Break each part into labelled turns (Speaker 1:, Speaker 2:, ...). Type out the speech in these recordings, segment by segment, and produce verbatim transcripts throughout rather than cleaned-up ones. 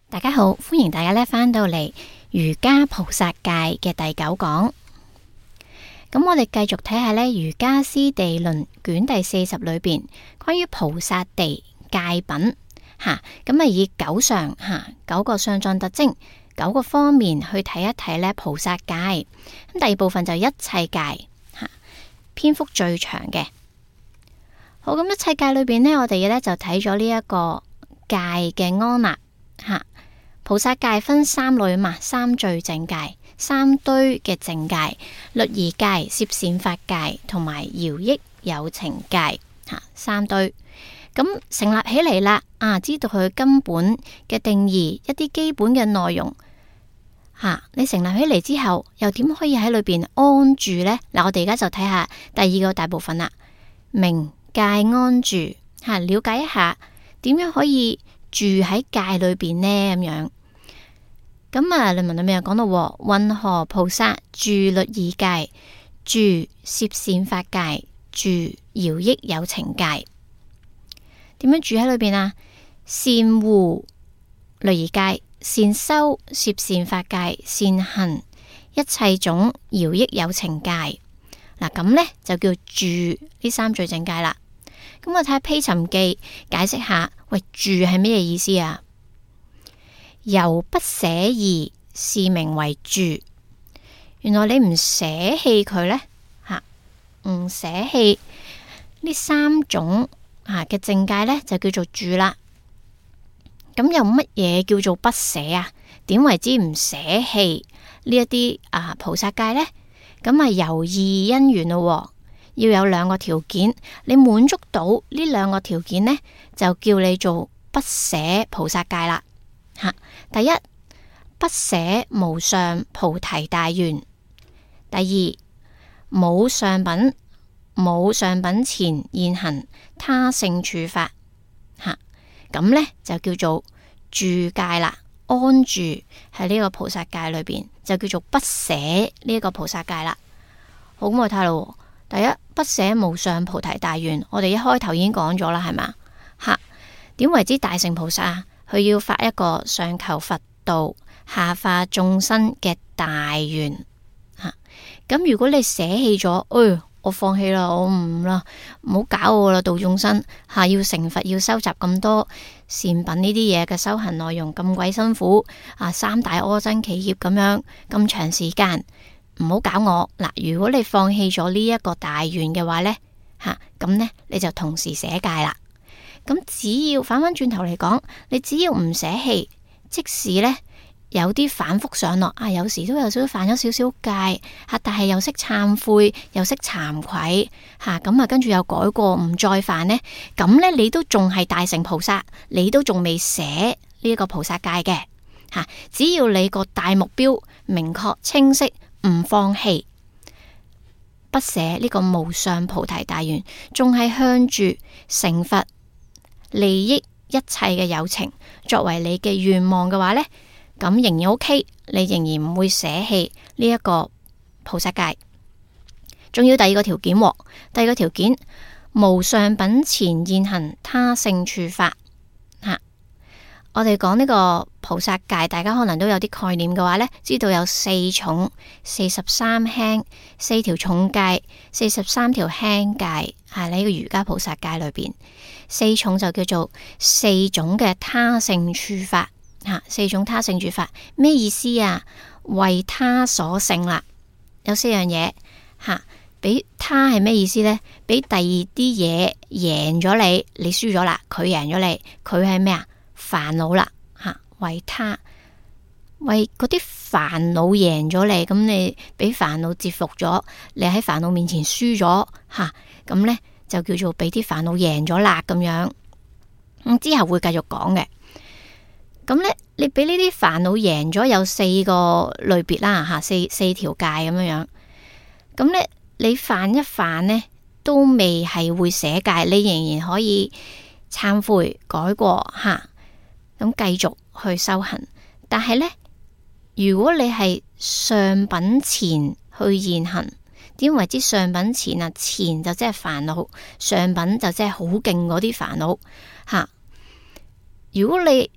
Speaker 1: 大家好，歡迎大家咧翻到嚟瑜伽菩薩戒嘅第九講。咁我哋繼續睇下咧瑜伽師地論卷第四十裏邊關於菩薩地戒品吓，咁啊以九相吓九個相狀特徵九個方面去睇一睇咧菩薩戒。咁第二部分就一切戒吓，篇幅最長嘅。好，咁一切戒裏邊呢，我哋咧就睇咗呢一個戒嘅安立吓。菩薩戒分三類嘛，三聚淨戒、三堆嘅淨戒、律儀戒、攝善法戒同埋饒益有情戒吓，三堆。咁成立起嚟啦，啊，知道佢根本嘅定義，一啲基本嘅內容吓、啊，你成立起嚟之後，又點可以喺裏邊安住呢？嗱，我哋而家就睇下第二個大部分啦，明戒安住吓、啊，了解一下點樣可以住喺戒裏邊呢？咁樣。咁啊，論文裏面又講到，云何菩薩住律儀戒、住攝善法戒、住饒益有情戒？點樣住喺裏邊啊？善護律儀戒，善修攝善法戒，善行一切種饒益有情戒。嗱，咁呢就叫住呢三聚淨戒啦。咁我睇下披尋記解釋下，喂，住係咩意思啊？由不捨二是名為住。原來你唔捨棄佢呢，吓，唔捨棄呢三種吓嘅淨戒呢，就叫做住啦。咁有乜嘢叫做不捨啊？點為之唔捨棄呢一啲啊菩薩戒呢？咁啊由二因緣咯，要有兩個條件，你滿足到呢兩個條件呢，就叫你做不捨菩薩戒啦。吓，第一，不捨無上菩提大願；第二，冇上品，冇上品前現行他勝處法。吓，咁呢就叫做住戒啦，安住喺呢個菩薩戒裏邊，就叫做不捨呢一個菩薩戒啦。好，咁我睇咯。第一，不捨無上菩提大願，我哋一開頭已經講咗啦，係嘛？吓，點為之大乘菩薩啊？佢要發一個上求佛道、下化眾生嘅大願吓。咁、啊、如果你捨棄咗，哎，我放棄啦，我唔啦，唔好搞我啦，度眾生吓、啊，要成佛，要收集咁多善品呢啲嘢嘅修行內容咁鬼辛苦啊！三大阿僧祇劫咁樣咁長時間，唔好搞我嗱。如果你放棄咗呢一個大願嘅話呢，吓、啊，咁呢你就同時捨戒啦。咁只要反翻轉頭嚟講，你只要唔捨棄，即使呢有啲反覆上落啊，有時都有少少犯咗少少戒吓，但係又識懺悔，又識慚愧吓，咁啊跟住又改過，唔再犯呢。咁呢你都仲係大乘菩薩，你都仲未捨呢一個菩薩戒嘅吓。只要你個大目標明確清晰，唔放棄，不捨呢個無上菩提大願，仲係向住成佛利益一切嘅有情作為你嘅願望嘅話呢，咁仍然 OK， 你仍然唔會捨棄呢一個菩薩戒。仲要第二個條件，第二個條件無上品前現行他勝處法吓。我哋講呢個菩薩戒，大家可能都有啲概念嘅話呢，知道有四重、四十三輕、四條重戒、四十三條輕戒，係呢個瑜伽菩薩戒裏邊。四重就叫做四種嘅他勝處法吓，四種他勝處法咩意思啊？為他所勝啦，有四樣嘢吓，俾他係咩意思呢？俾第二啲嘢贏咗你，你輸咗啦，佢贏咗你，佢係咩啊？煩惱啦吓，為他為嗰啲煩惱贏咗你，咁你俾煩惱折服咗，你喺煩惱面前輸咗吓，咁呢就叫做俾啲煩惱贏咗啦咁樣。咁之後會繼續講嘅。咁呢，你俾呢啲煩惱贏咗有四個類別啦吓，四四條戒咁樣樣。咁呢，你犯一犯呢，都未係會捨戒，你仍然可以懺悔改過吓，咁繼續去修行。但係呢，如果你係上品前去現行，點為之上品前啊？前就即係煩惱，上品就即係好勁嗰啲煩惱吓。如果你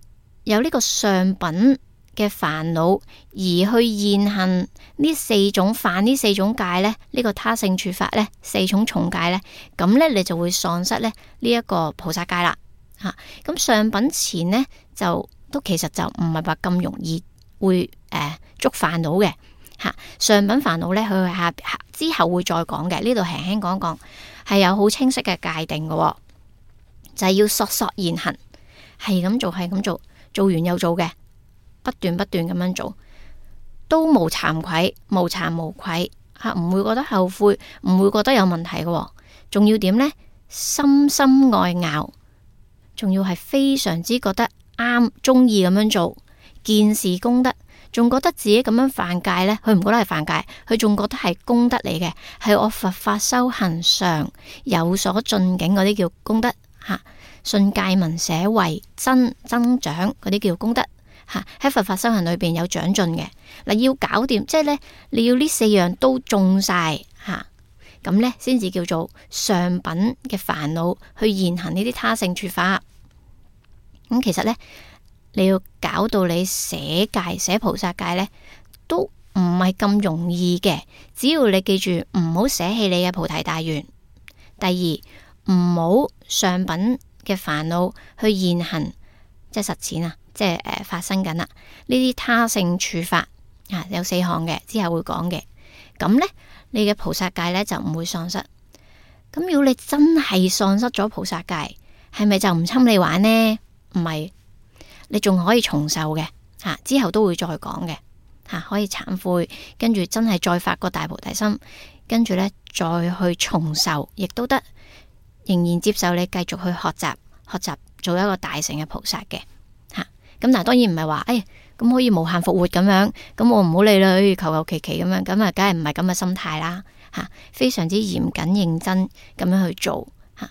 Speaker 1: 有呢個上品嘅煩惱而去現行呢四種犯呢四種戒呢，呢、呢個他勝處法呢，四種重戒呢，咁呢，你就會喪失咧呢一個菩薩戒啦。吓、啊，咁上品前呢，就都其實就唔係話咁容易會誒觸犯到嘅。吓、啊，上品煩惱呢，佢下之後會再講嘅，呢度輕輕講講，係有好清晰嘅界定嘅、哦，就係、是、要索索現行，係咁做係咁做，做完又做嘅。不斷不斷咁樣做，都無慚愧，無慚無愧吓，唔會覺得後悔，唔會覺得有問題嘅，仲要點呢？深深愛咬，仲要係非常之覺得啱，中意咁樣做，見是功德，仲覺得自己咁樣犯戒呢，佢唔覺得係犯戒，佢仲覺得係功德嚟嘅，係我佛法修行上有所進境嗰啲叫功德吓，信戒聞捨慧增增長嗰啲叫功德。喺佛法修行裏邊有長進嘅嗱，要搞掂，即係咧你要呢四樣都中晒吓，咁咧先至叫做上品嘅煩惱去現行呢啲他勝處法。咁其實咧你要搞到你捨戒捨菩薩戒咧，都唔係咁容易嘅。只要你記住唔好捨棄你嘅菩提大願，第二唔好上品嘅煩惱去現行，即係實踐啊。即係誒、呃、發生緊啦，呢啲他勝處法啊，有四項嘅，之後會講嘅。咁呢，你嘅菩薩戒呢就唔會喪失。咁如果你真係喪失咗菩薩戒，係咪就唔侵你玩呢？唔係，你仲可以重受嘅吓、啊，之後都會再講嘅吓，可以懺悔，跟住真係再發個大菩提心，跟住呢再去重受，亦都得，仍然接受你繼續去學習，學習做一個大乘嘅菩薩嘅。咁但係當然唔係話，誒咁可以無限復活咁樣，咁我唔好理啦，求求其其咁樣，咁啊，梗係唔係咁嘅心態啦，吓，非常之嚴謹認真咁樣去做吓。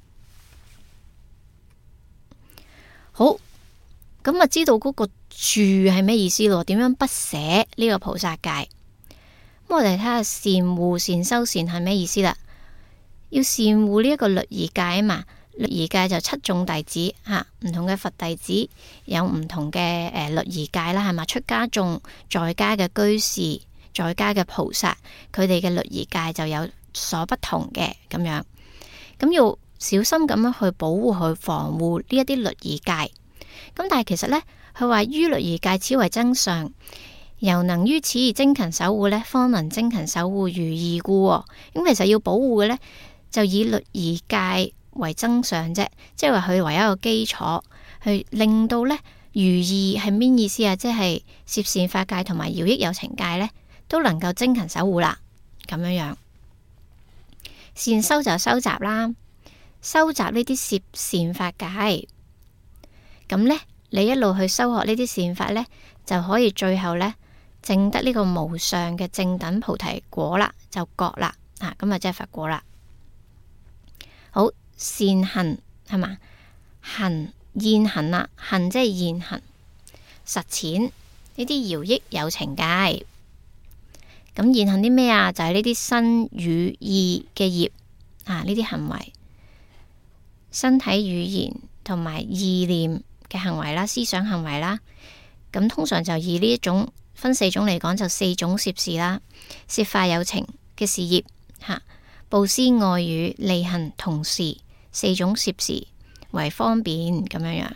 Speaker 1: 好，咁啊知道嗰個住係咩意思咯？點樣不捨呢個菩薩戒？咁我哋睇下善護善修善係咩意思啦？要善護呢一個律儀戒啊嘛。律儀戒就七眾弟子吓，唔同嘅佛弟子有唔同嘅誒律儀戒啦，係嘛？出家眾、在家嘅居士、在家嘅菩薩，佢哋嘅律儀戒就有所不同嘅咁樣。咁要小心咁樣去保護、去防護呢一啲律儀戒。咁但係其實呢，佢話於律儀戒此為增上，由能於此而精勤守護呢，方能精勤守護如義故。咁其實要保護嘅呢，就以律儀戒為增上啫，即係話佢為一個基礎，去令到呢如義係咩意思啊？即係攝善法戒同埋饒益有情戒呢，都能夠精勤守護啦。咁樣樣善修就收集啦，收集呢啲攝善法戒，咁呢，你一路去修學呢啲善法呢，就可以最後呢證得呢個無上嘅正等菩提果啦，就覺啦啊，咁啊即係佛果啦。好。善行係嘛？行現行啦，行即係現行實踐呢啲饒益有情戒。咁現行啲咩啊？就係呢啲身語意嘅業啊，呢啲行為，身體語言同埋意念嘅行為啦，思想行為啦。咁通常就以呢一種分四種嚟講，就四種攝事啦，攝化有情嘅事業吓，布施愛語利行同事。四種攝事為方便咁樣樣。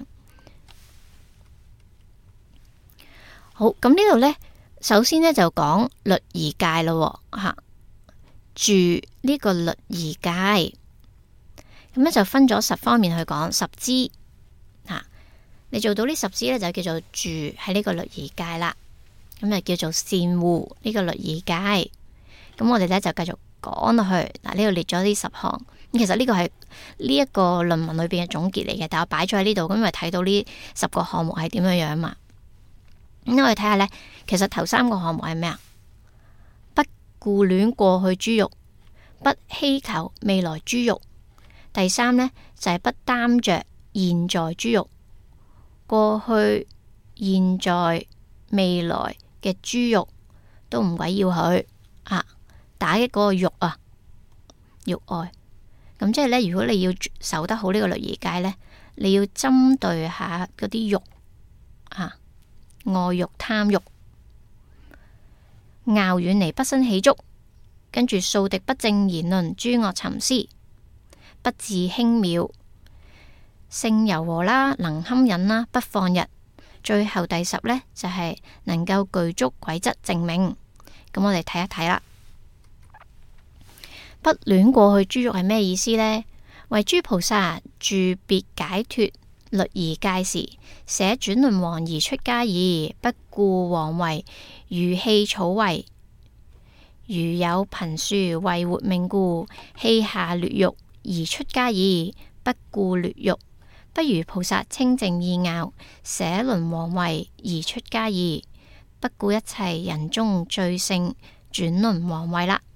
Speaker 1: 好，咁呢度呢，首先呢就講律儀戒咯，吓住呢個律儀戒，咁呢就分咗十方面去講十支吓。你做到呢十支呢，就叫做住喺呢個律儀戒啦，咁就叫做善護呢個律儀戒。咁我哋呢就繼續講落去嗱，呢度列咗呢十項。其實呢個係呢一個論文裏邊嘅總結嚟嘅，但我擺咗喺呢度，咁因為睇到呢十個項目係點樣樣嘛。咁我哋睇下呢，其實頭三個項目係咩啊？不顧戀過去諸欲，不希求未來諸欲。第三呢，就係、是、不擔着現在諸欲，過去、現在、未來嘅諸欲都唔鬼要佢啊！打擊嗰個欲啊，欲愛。咁即係咧，如果你要守得好呢個律儀戒呢，你要針對下嗰啲欲啊，愛欲貪欲，樂遠離不生喜觸，跟住掃敵不正言論，諸惡尋思，不自輕蔑，性柔和啦，能堪忍啦，不放逸。最後第十呢，就係、是、能夠具足軌則正命。咁我哋睇一睇啦。不戀過去諸欲係咩意思呢？為諸菩薩住別解脫律儀戒時，捨轉輪王而出家矣。不顧王位，如棄草為。如有貧庶為活命故，棄下劣欲而出家矣。不顧劣欲，不如菩薩清淨意樂，捨輪王位而出家矣。不顧一切人中最勝，轉輪王位啦。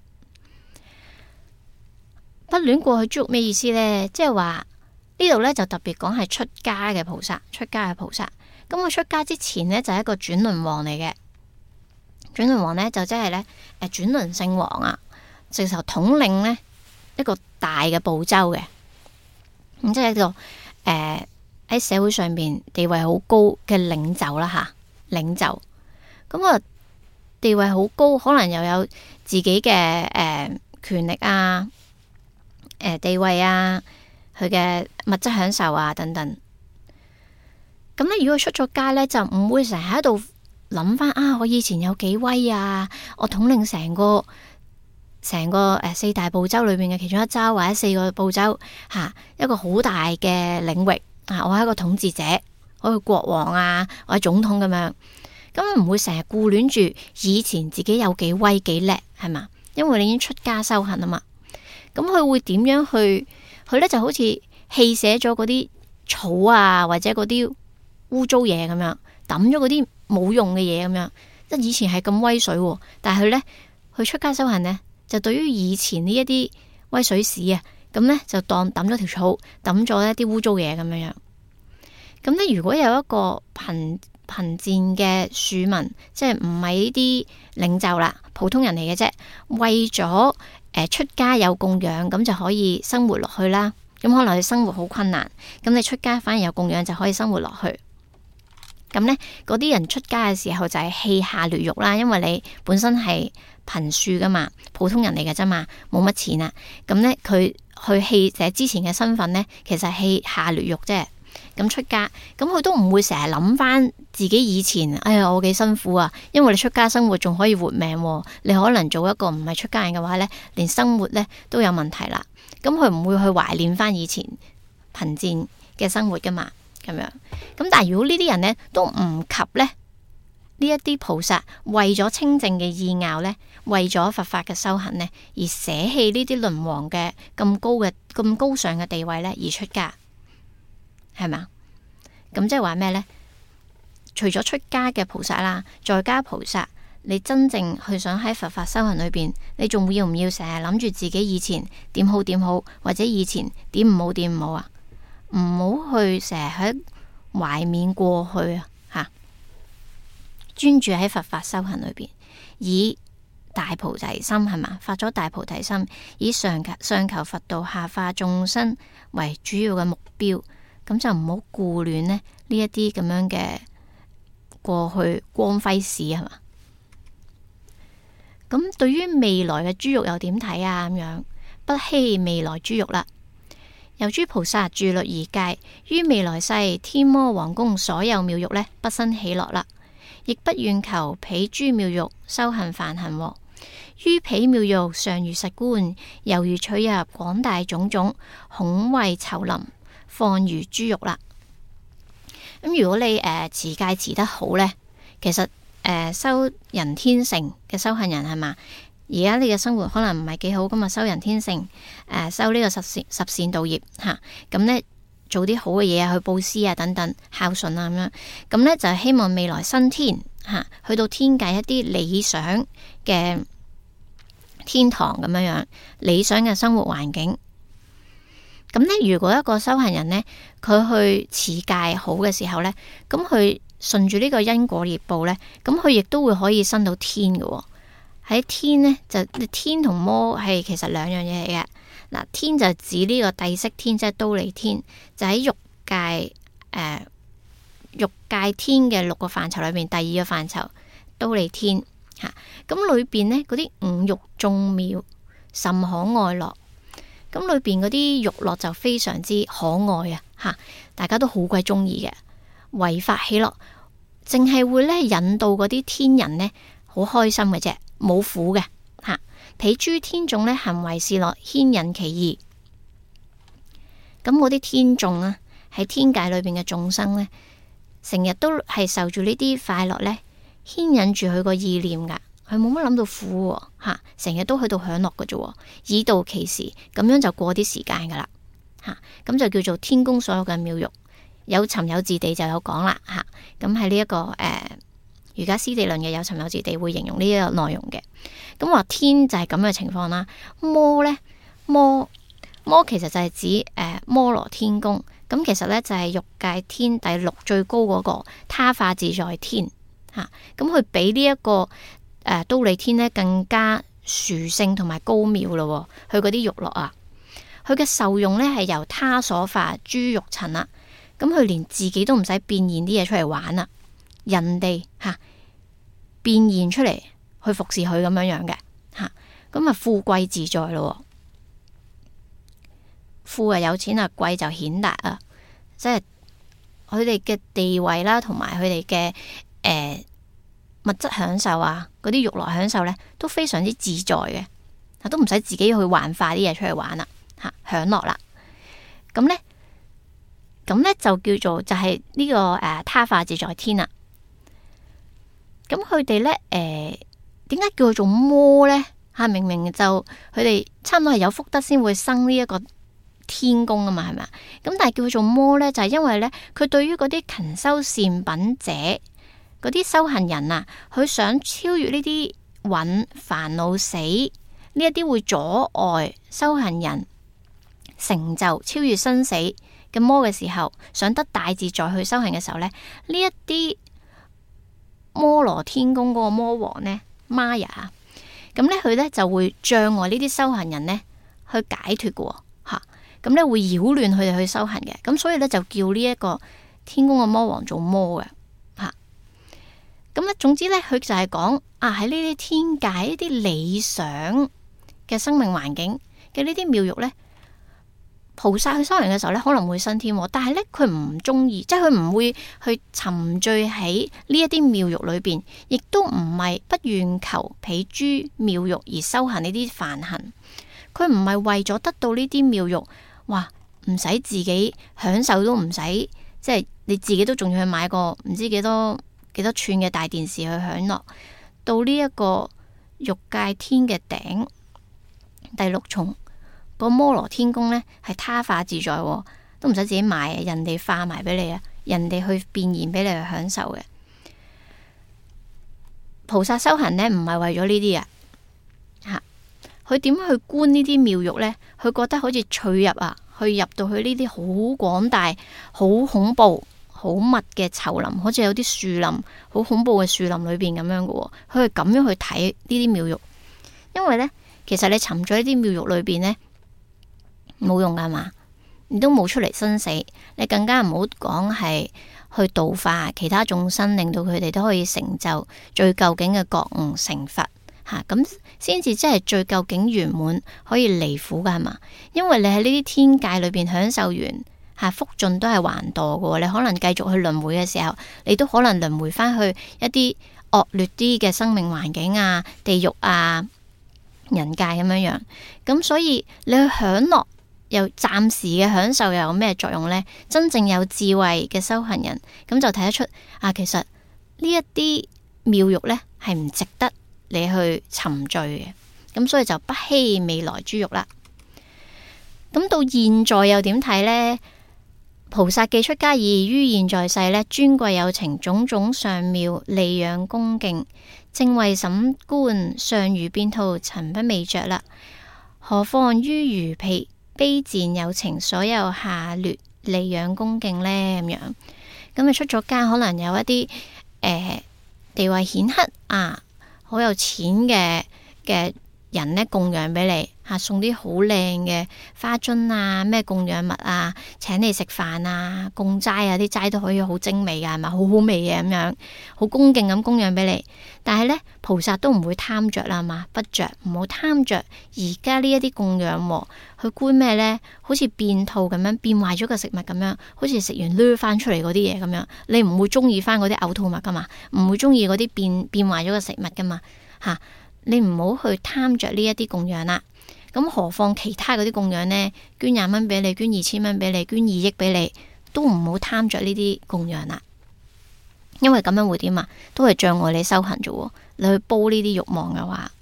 Speaker 1: 不戀過去諸欲咩意思呢？即係話呢度呢，就特別講係出家嘅菩薩，出家嘅菩薩。咁佢出家之前呢，就係一個轉輪王嚟嘅。轉輪王呢，就即係呢誒轉輪聖王啊，直頭統領呢一個大嘅部洲嘅。咁即係一個誒喺、呃、社會上邊地位好高嘅領袖啦吓，領袖。咁啊地位好高，可能又有自己嘅誒、呃、權力啊。誒，地位啊，佢嘅物質享受啊，等等。咁咧，如果佢出咗家咧，就唔會成日喺度諗翻啊，我以前有幾威啊，我統領成個成個誒、呃、四大部洲裏面嘅其中一州或者四個部洲吓、啊，一個好大嘅領域啊，我係一個統治者，我係國王啊，我係總統咁樣。咁唔會成日顧戀住以前自己有幾威幾叻，係嘛？因為你已經出家修行啊嘛。咁佢會點樣去？佢咧就好似棄捨咗嗰啲草啊，或者嗰啲污糟嘢咁樣，抌咗嗰啲冇用嘅嘢咁樣。即係以前係咁威水，但係佢咧，佢出家修行呢，就對於以前呢一啲威水史啊，咁咧就當抌咗條草，抌咗一啲污糟嘢咁樣樣。咁咧，如果有一個貧貧賤嘅庶民，即係唔係呢啲領袖啦，普通人嚟嘅啫，為咗誒，出家有供養，咁就可以生活落去啦。咁可能佢生活好困難，咁你出家反而有供養就可以生活落去。咁呢，嗰啲人出家嘅時候就係棄下劣欲啦，因為你本身係貧庶噶嘛，普通人嚟嘅啫嘛，冇乜錢啊。咁呢，佢去棄捨之前嘅身份呢，其實係棄下劣欲啫。咁出家，咁佢都唔會成日諗翻自己以前，哎呀我幾辛苦啊！因為你出家生活仲可以活命，你可能做一個唔係出家人嘅話呢，連生活呢都有問題啦。咁佢唔會去懷念翻以前貧賤嘅生活噶嘛，咁樣。咁但係如果呢啲人呢都唔及呢呢一啲菩薩為咗清淨嘅意樂呢，為咗佛法嘅修行呢，而捨棄呢啲輪王嘅咁高嘅咁高尚嘅地位呢，而出家。係嘛？咁即係話咩呢？除咗出家嘅菩薩啦，在家菩薩，你真正去想喺佛法修行裏邊，你仲要唔要成日諗住自己以前點好點好，或者以前點唔好點唔好啊？唔好去成日喺懷緬過去啊！吓，專注喺佛法修行裏邊，以大菩提心係嘛，發咗大菩提心，以上求上求佛道，下化眾生為主要嘅目標。咁就唔好顧戀呢呢一啲咁樣嘅過去光輝史係嘛？咁對於未來嘅諸欲又點睇啊？咁樣不希未來諸欲啦。有諸菩薩住律儀戒，於未來世天魔王宮所有妙欲呢，不生喜樂啦，亦不願求彼諸妙欲修行梵行。於彼妙欲尚如實觀，猶如取入廣大種種，恐畏稠林。放如豬肉啦。咁如果你誒、呃、持戒持得好呢，其實誒、呃、修人天乘嘅修行人係嘛？而家你嘅生活可能唔係幾好，咁啊修人天乘誒、呃、修呢個十善十善道業吓，咁、啊、呢做啲好嘅嘢啊，去布施啊等等孝順啊咁樣，咁呢就希望未來升天吓、啊，去到天界一啲理想嘅天堂咁樣樣，理想嘅生活環境。咁咧，如果一個修行人呢，佢去持戒好嘅時候呢，咁佢順住呢個因果業報呢，咁佢亦都會可以升到天嘅、哦。喺天呢，就天同魔係其實兩樣嘢嚟嘅。嗱，天就指呢個帝釋天，即係忉利天，就喺欲界誒欲界天嘅六個範疇裏邊第二個範疇忉利天吓，咁裏邊呢，嗰啲五欲眾妙，甚可愛樂。咁裏邊嗰啲欲樂就非常之可愛啊吓，大家都好鬼中意嘅，違法喜樂，淨係會咧引導嗰啲天人呢好開心嘅啫，冇苦嘅吓。彼諸天眾呢，行為是樂，牽引其意。咁嗰啲天眾啊，喺天界裏邊嘅眾生呢，成日都係受住呢啲快樂呢牽引住佢個意念噶。佢冇乜諗到苦吓，成日都喺度享樂嘅啫，以度其時，咁樣就過啲時間噶啦吓，咁就叫做天宮所有嘅妙欲。有尋有自地就有講啦吓，咁喺呢一個誒《瑜伽師地論》嘅有尋有自地會形容呢一個內容嘅。咁話天就係咁嘅情況啦，摩呢，摩摩其實就係指誒、呃、摩羅天宮，咁其實呢，就係欲界天第六最高嗰個他化自在天吓，咁佢比呢一個誒忉利天呢更加殊勝同埋高妙咯。佢嗰啲欲樂啊，佢嘅受用呢係由他所化諸欲塵啦，咁佢連自己都唔使變現啲嘢出嚟玩啦，人哋吓、啊、變現出嚟去服侍佢咁樣樣嘅吓，咁啊富貴自在咯，富啊有錢啊，貴就顯達啊，即係佢哋嘅地位啦，同埋佢哋嘅誒物質享受啊，嗰啲欲樂享受呢，都非常之自在嘅，都唔使自己去幻化啲嘢出嚟玩啦，吓享樂啦。咁呢，咁呢就叫做就係呢、這個誒、呃、他化自在天啦。咁佢哋呢，誒、呃，點解叫佢做摩呢？吓，明明就佢哋差唔多係有福德先會生呢一個天宮啊嘛，係咪？咁但係叫佢做摩呢，就係、是、因為呢，佢對於嗰啲勤修善品者，嗰啲修行人啊，佢想超越呢啲蘊煩惱死呢一啲會阻礙修行人成就超越生死嘅魔嘅時候，想得大自在去修行嘅時候呢，呢一啲摩羅天宮嗰個魔王呢，Maya，咁呢佢呢就會障礙呢啲修行人呢去解脫嘅吓，咁呢會擾亂佢哋去修行嘅，咁所以呢，就叫呢一個天宮嘅魔王做魔嘅。咁咧，總之咧，佢就係講啊，喺呢啲天界呢啲理想嘅生命環境嘅呢啲妙欲咧，菩薩去修行嘅時候咧，可能會生天，但係咧佢唔中意，即係佢唔會去沉醉喺呢一啲妙欲裏邊，亦都唔係不願求彼諸妙欲而修行呢啲梵行。佢唔係為咗得到呢啲妙欲，哇，唔使自己享受都唔使，即係你自己都仲要去買個唔知幾多。幾多寸嘅大電視去享樂，到呢一個欲界天嘅頂第六重個摩羅天宮呢，係他化自在，都唔使自己買，人哋化埋俾你啊，人哋去變現俾你去享受嘅。菩薩修行呢，唔係為咗呢啲啊，吓佢點樣去觀呢啲妙欲呢？佢覺得好似趣入啊，去入到去呢啲好廣大、好恐怖。好密嘅叢林，好似有啲樹林，好恐怖嘅樹林裏邊咁樣嘅，佢係咁樣去睇呢啲妙欲。因為呢，其實你沉咗呢啲妙欲裏邊呢，冇用噶嘛，你都冇出嚟生死，你更加唔好講係去度化其他眾生，令到佢哋都可以成就最究竟嘅覺悟成佛吓，咁先至真係最究竟圓滿，可以離苦噶係嘛？因為你喺呢啲天界裏邊享受完。吓，福盡都係還墮嘅，你可能繼續去輪迴嘅時候，你都可能輪迴翻去一啲惡劣啲嘅生命環境啊、地獄啊、人界咁樣樣。咁所以你去享樂，又暫時嘅享受又有咩作用呢？真正有智慧嘅修行人，咁就睇得出啊，其實呢一啲妙欲呢係唔值得你去沉醉嘅。咁所以就不希未來諸欲啦。咁到現在又點睇呢？菩薩既出家意於現在世呢，尊貴有情，種種上妙，利養恭敬，正為審觀上愚變兔，曾不未着啦。何況於如彼卑賤有情，所有下劣利養恭敬呢？咁樣咁你出咗家，可能有一啲誒、呃、地位顯赫啊，好有錢嘅嘅人呢供養俾你吓，送啲好靚嘅花樽啊，咩供養物啊，請你食飯啊，供齋啊，啲齋都可以好精美噶，係咪好好味嘅咁樣，好恭敬咁供養俾你。但係呢，菩薩都唔會貪着啦嘛，不着，唔好貪着。而家呢一啲供養，去觀咩呢？好似變兔咁樣，變壞咗個食物咁樣，好似食完掠翻出嚟嗰啲嘢咁樣，你唔會中意翻嗰啲嘔吐物噶嘛，唔會中意嗰啲變變壞咗個食物噶嘛吓。你唔好去貪着呢一啲供養啦，咁何況其他嗰啲供養呢？捐廿蚊俾你，捐二千蚊俾你，捐二億俾你，都唔好貪着呢啲供養啦，因為咁樣會點啊？都係障礙你修行啫。你去煲呢啲慾望嘅話，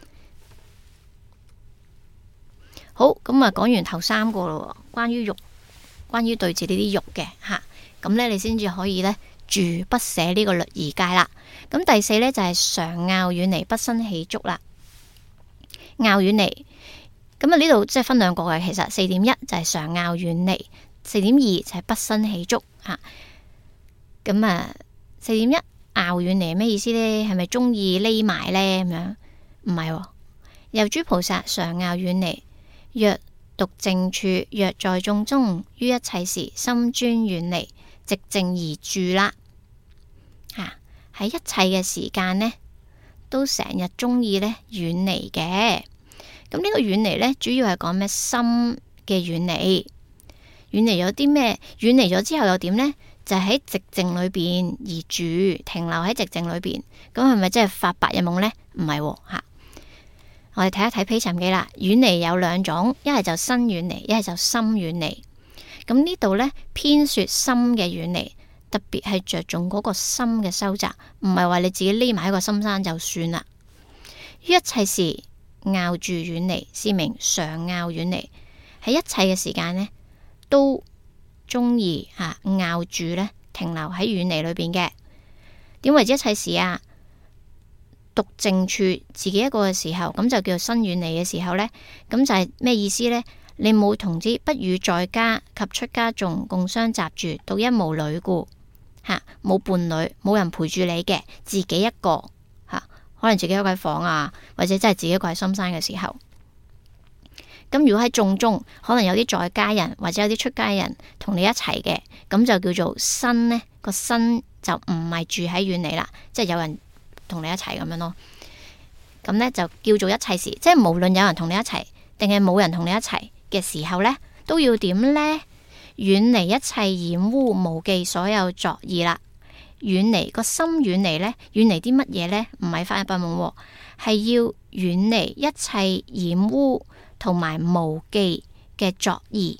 Speaker 1: 好，咁啊講完頭三個咯，關於慾，關於對治呢啲慾嘅吓，咁呢，你先至可以呢，住不捨呢個律儀戒啦。咁第四呢，就係、是、常樂遠離不生起觸啦。樂遠離，咁啊呢度即係分兩個嘅，其實四點一就係常樂遠離，四點二就係不生起觸吓。咁啊四點一樂遠離咩意思呢？係咪中意匿埋呢？咁樣唔係，有諸菩薩常樂遠離，若獨靜處，若在眾中，於一切時心專遠離，寂靜而住啦。吓，喺一切嘅時間呢，都成日中意呢遠離嘅。咁呢個遠離呢，主要係講咩？心嘅遠離，遠離咗啲咩？遠離咗之後又點呢？就係喺寂靜裏邊而住，停留喺寂靜裏邊。咁係咪即係發白日夢呢？唔係吓。我哋睇一睇披尋記啦。遠離有兩種，一係就身遠離，一係就心遠離。咁呢度呢，偏說心嘅遠離，特別係着重嗰個心嘅收集，唔係話你自己匿埋喺個深山就算啦。於一切時樂住遠離，是名常樂遠離。喺一切嘅時間呢，都中意吓樂住呢，停留喺遠離裏邊嘅。點為之一切時啊？獨靜處，自己一個嘅時候，咁就叫做身遠離嘅時候呢。咁就係咩意思呢？你冇同之，不與在家及出家眾共相雜住，獨一無侶故吓，冇伴侶，冇人陪住你嘅，自己一個吓，可能自己一個喺房啊，或者真係自己一個喺深山嘅時候。咁如果喺眾中，可能有啲在家人或者有啲出家人同你一齊嘅，咁就叫做身呢，個身就唔係住喺遠離啦，即係有人同你一齊咁樣咯。咁呢就叫做一切時，即係無論有人同你一齊定係冇人同你一齊嘅時候呢，都要點呢？遠離一切染污無記所有作意啦。遠離個心遠離呢，遠離啲乜嘢呢？唔係發一百夢，係要遠離一切染污同埋無記嘅作意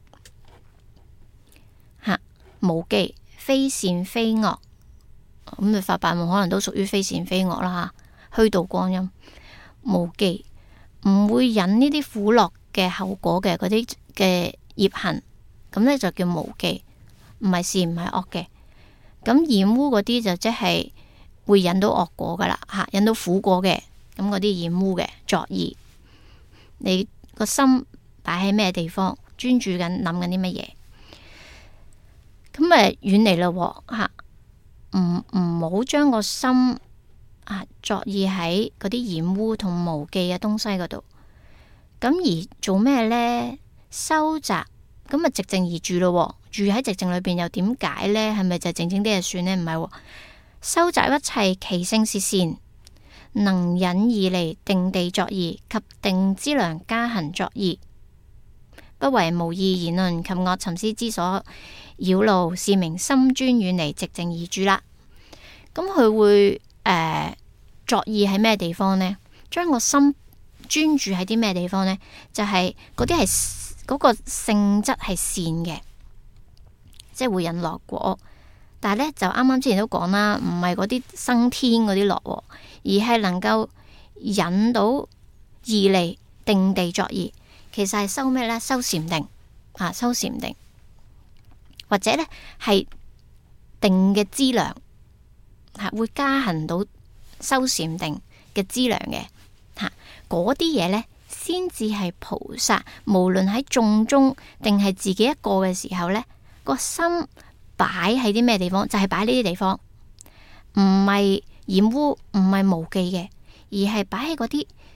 Speaker 1: 吓，無記非善非惡，咁你發白夢可能都屬於非善非惡啦吓，虛度光陰，無記唔會引呢啲苦樂嘅後果嘅嗰啲嘅業行，咁呢就叫無記，唔係善唔係惡嘅。咁染污嗰啲就即係會引到惡果噶啦吓，引到苦果嘅，咁嗰啲染污嘅作意，你個心擺喺咩地方，專注緊諗緊啲乜嘢，咁咪遠離咯吓，唔唔好將個心啊作意喺嗰啲染污同無記嘅東西嗰度。咁而做咩呢？收集，咁啊寂靜而住咯，住喺寂靜裏邊又點解呢？係咪就靜靜啲就算呢？唔係，收集一切其性是善，能引而離定地作意及定之良加行作意，不為無義言論及惡尋思之所擾惱，是名心專遠離寂靜而住啦。咁佢會誒、呃、作意喺咩地方呢？將個心專注喺啲咩地方呢？就係嗰啲係嗰個性質係善嘅，即係會引樂果。但係呢，就啱啱之前都講啦，唔係嗰啲生天嗰啲樂，而係能夠引到而離定地作意。其實係修咩呢？修禪定啊，修禪定，或者呢係定嘅資糧，係會加行到修禪定嘅資糧嘅吓。嗰啲嘢呢，先至係菩薩，無論喺眾中定係自己一個嘅時候呢，個心擺喺啲咩地方，就係擺呢啲地方，唔係染污，唔係無記嘅，而係擺喺嗰啲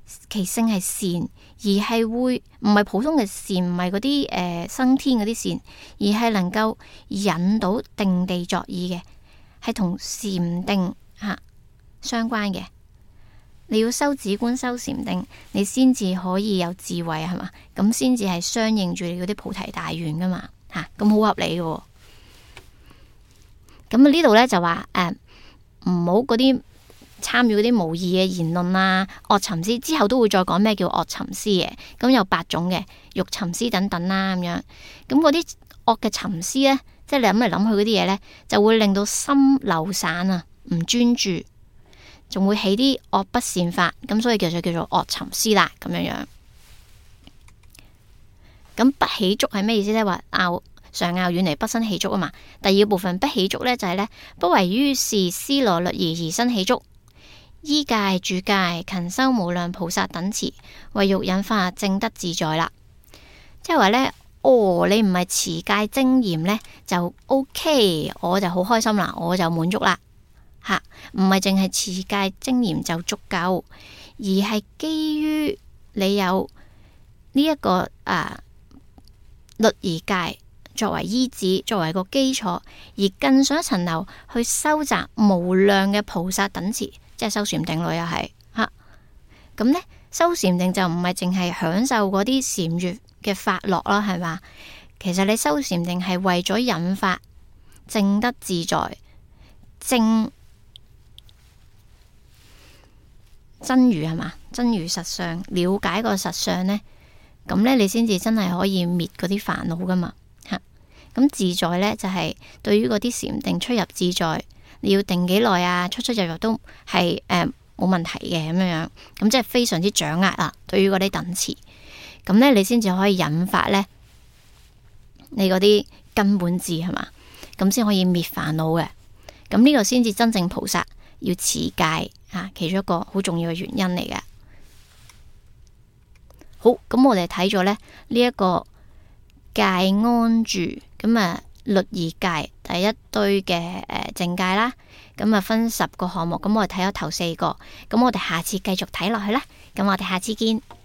Speaker 1: 其性係善，而係會唔係普通嘅善，唔係嗰啲誒生天嗰啲善，而係能夠引到定地作意嘅，係同禪定吓、啊、相關嘅。你要修止觀、修禪定，你先至可以有智慧，係嘛？咁先至係相應住你嗰啲菩提大願噶嘛吓，咁、啊、好合理嘅、哦。咁啊呢度咧就話誒，唔好嗰啲參與嗰啲無義嘅言論啊、惡尋思，之後都會再講咩叫惡尋思嘅。咁有八種嘅欲尋思等等啦、啊，咁樣。咁嗰啲惡嘅尋思咧，即係你諗嚟諗去嗰啲嘢咧，就會令到心流散啊，唔專注。仲會起啲惡不善法，咁所以叫做叫做惡尋思啦，咁樣樣。咁不起觸係咩意思呢？話拗常拗遠離不生起觸啊嘛。第二部分不起觸呢，就係、是、呢：不為於是思羅律儀而生起觸，依戒住戒勤修無量菩薩等持，為欲引發正得自在啦。即係話呢，哦，你唔係持戒精嚴呢，就 OK，我就好開心啦，我就滿足啦。吓，唔係淨係持戒精嚴就足夠，而係基於你有呢、這、一個啊律儀戒作為依止，作為個基礎，而更上一層樓去收集無量嘅菩薩等持，即係修禪定咯，又係吓。咁呢，修禪定就唔係淨係享受嗰啲禪悅嘅法樂啦，係嘛？其實你修禪定係為咗引發正得自在正。真如係嘛？真如實相，了解個實相呢，咁呢，你先至真係可以滅嗰啲煩惱噶嘛吓。咁自在呢，就係、是、對於嗰啲禪定出入自在，你要定幾耐啊？出出入入都係誒冇問題嘅咁樣樣，咁即係非常之掌握啦。對於嗰啲等持，咁呢，你先至可以引發呢，你嗰啲根本智係嘛？咁先可以滅煩惱嘅。咁呢個先至真正菩薩要持戒。啊，其中一個好重要嘅原因嚟嘅。好，咁我哋睇咗咧呢一個戒安住，咁啊律儀戒第一堆嘅誒正戒啦，咁啊分十個項目，咁我哋睇咗頭四個，咁我哋下次繼續睇落去啦，咁我哋下次見。